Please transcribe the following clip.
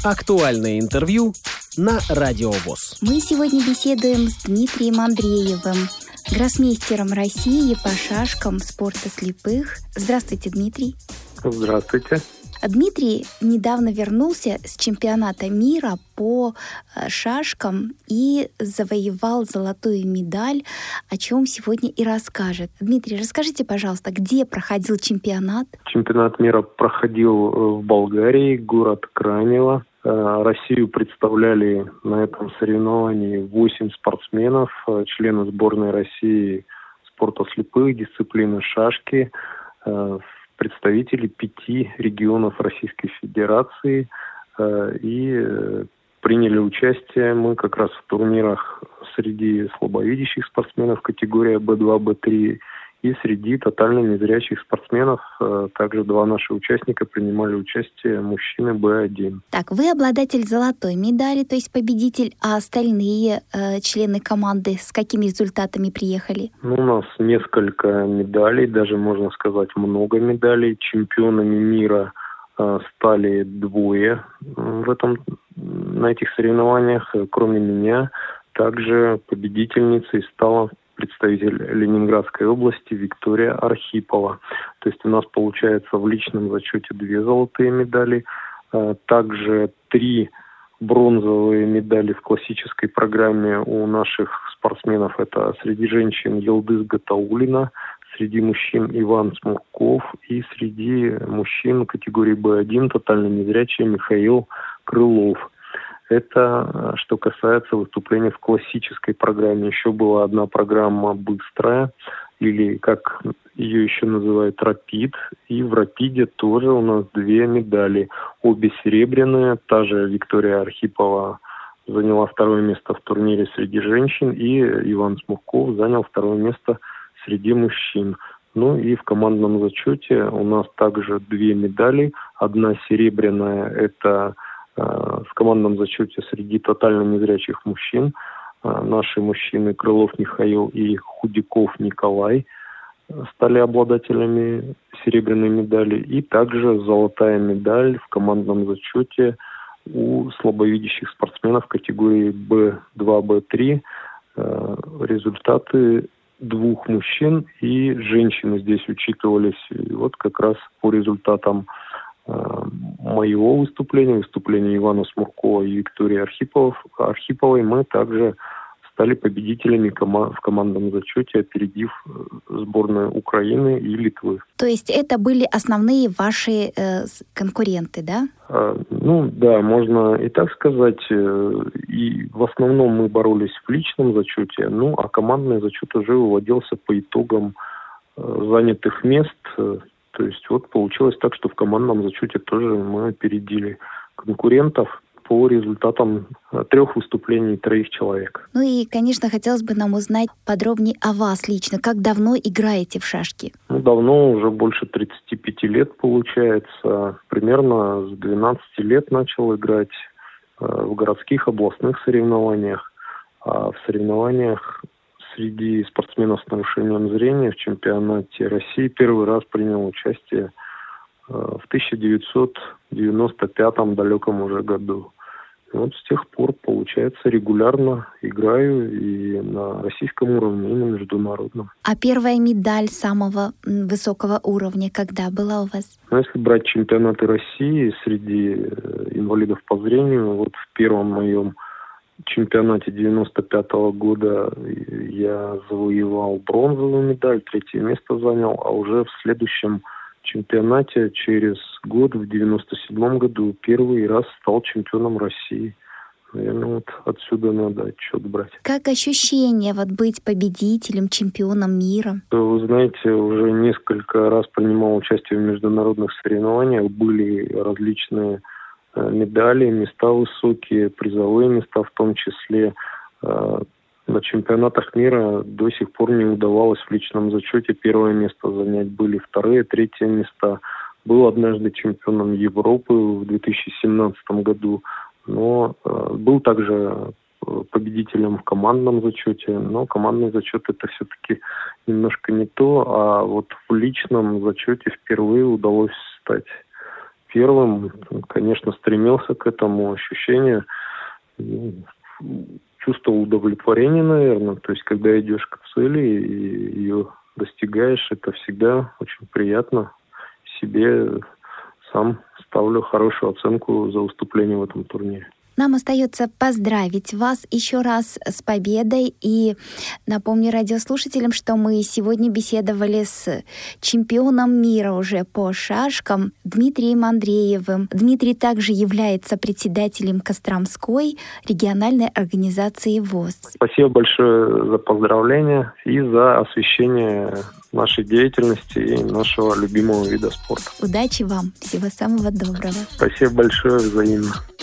Актуальное интервью на Радио ВОС. Мы сегодня беседуем с Дмитрием Андреевым, гроссмейстером России по шашкам спорта слепых. Здравствуйте, Дмитрий. Здравствуйте. Дмитрий недавно вернулся с чемпионата мира по шашкам и завоевал золотую медаль, о чем сегодня и расскажет. Дмитрий, расскажите, пожалуйста, где проходил чемпионат? Чемпионат мира проходил в Болгарии, город Кранево. Россию представляли на этом соревновании 8 спортсменов, члены сборной России спорта слепых, дисциплины шашки, представители 5 регионов Российской Федерации, и приняли участие мы как раз в турнирах среди слабовидящих спортсменов категория B2, B3 и среди тотально незрячих спортсменов. Также 2 наши участника принимали участие, мужчины B1. Так, вы обладатель золотой медали, то есть победитель, а остальные члены команды с какими результатами приехали? У нас несколько медалей, даже можно сказать много медалей. Чемпионами мира стали 2 на этих соревнованиях, кроме меня. Также победительницей стала представитель Ленинградской области Виктория Архипова. То есть у нас получается в личном зачете 2 золотые медали, также 3 бронзовые медали в классической программе у наших спортсменов. Это среди женщин Елдыс Гатаулина, среди мужчин Иван Смурков и среди мужчин категории Б1 тотально незрячий Михаил Крылов. Это что касается выступлений в классической программе. Еще была одна программа «Быстрая», или как ее еще называют «Рапид». И в «Рапиде» тоже у нас 2 медали. Обе серебряные. Та же Виктория Архипова заняла 2 место в турнире среди женщин, и Иван Смурков занял 2 место среди мужчин. Ну и в командном зачете у нас также 2 медали. Одна серебряная – это в командном зачете среди тотально незрячих мужчин. Наши мужчины Крылов Михаил и Худяков Николай стали обладателями серебряной медали. И также золотая медаль в командном зачете у слабовидящих спортсменов категории B2, B3. Результаты 2 мужчин и женщины здесь учитывались. И вот как раз по результатам моего выступления Ивана Смуркова и Виктории Архиповой, мы также стали победителями в командном зачете, опередив сборную Украины и Литвы. То есть это были основные ваши конкуренты, да? Да, можно и так сказать. И в основном мы боролись в личном зачете, а командный зачет уже выводился по итогам занятых мест. То есть вот получилось так, что в командном зачете тоже мы опередили конкурентов по результатам 3 выступлений 3 человек. Ну и, конечно, хотелось бы нам узнать подробнее о вас лично. Как давно играете в шашки? Давно, уже больше 35 лет получается. Примерно с 12 лет начал играть в городских, областных соревнованиях. А в соревнованиях среди спортсменов с нарушением зрения в чемпионате России первый раз принял участие в 1995 далеком уже году. И вот с тех пор, получается, регулярно играю и на российском уровне, и на международном. А первая медаль самого высокого уровня когда была у вас? Если брать чемпионаты России среди инвалидов по зрению, вот в первом моем чемпионате 95 года я завоевал бронзовую медаль, 3 место занял, а уже в следующем чемпионате через год, в 97 году, первый раз стал чемпионом России. Наверное, вот отсюда надо отчет брать. Как ощущение быть победителем, чемпионом мира? Вы знаете, уже несколько раз принимал участие в международных соревнованиях, были различные медали, места высокие, призовые места в том числе. На чемпионатах мира до сих пор не удавалось в личном зачете 1 место занять. Были 2, 3 места. Был однажды чемпионом Европы в 2017 году, но был также победителем в командном зачете. Но командный зачет это все-таки немножко не то, а вот в личном зачете впервые удалось стать первым, конечно, стремился к этому ощущению, чувствовал удовлетворение, наверное. То есть, когда идешь к цели и ее достигаешь, это всегда очень приятно. Себе сам ставлю хорошую оценку за выступление в этом турнире. Нам остается поздравить вас еще раз с победой и напомню радиослушателям, что мы сегодня беседовали с чемпионом мира уже по шашкам Дмитрием Андреевым. Дмитрий также является председателем Костромской региональной организации ВОС. Спасибо большое за поздравления и за освещение нашей деятельности и нашего любимого вида спорта. Удачи вам, всего самого доброго. Спасибо большое, взаимно.